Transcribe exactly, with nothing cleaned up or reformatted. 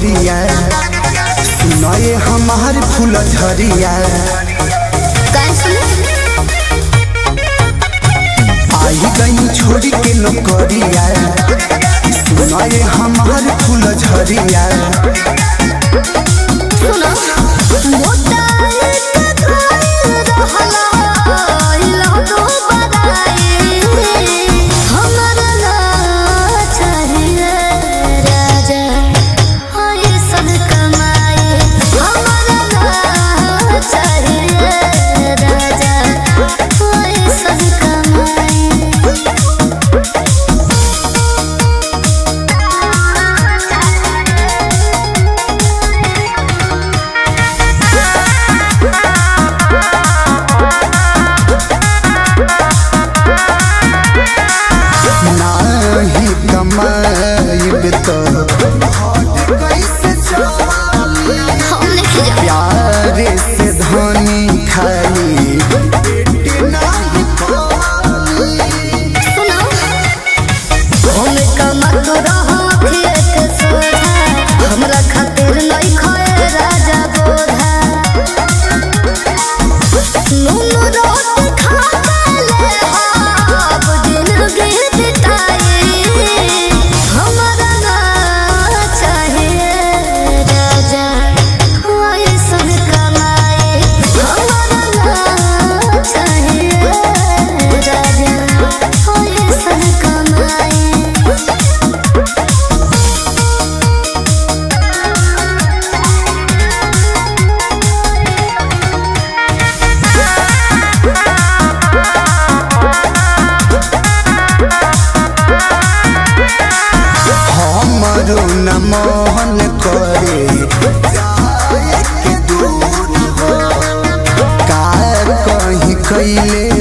नौकरिया सुनाए हमार फूल झरिया आई गई छोड़ी के नौकरिया सुनाए हमार फूल झरिया प्यारे से धनी खाली हमरा खातिर नहीं खाए राजा बोधा नून रोट खा ले अब जिंदगी बिताई हमरा ना चाहिए राजा ऐसन कमाई हमरा ना चाहिए राजा ऐसन कमाई हमरो न मोहन करे जाए के दूर हो का कहीं कैले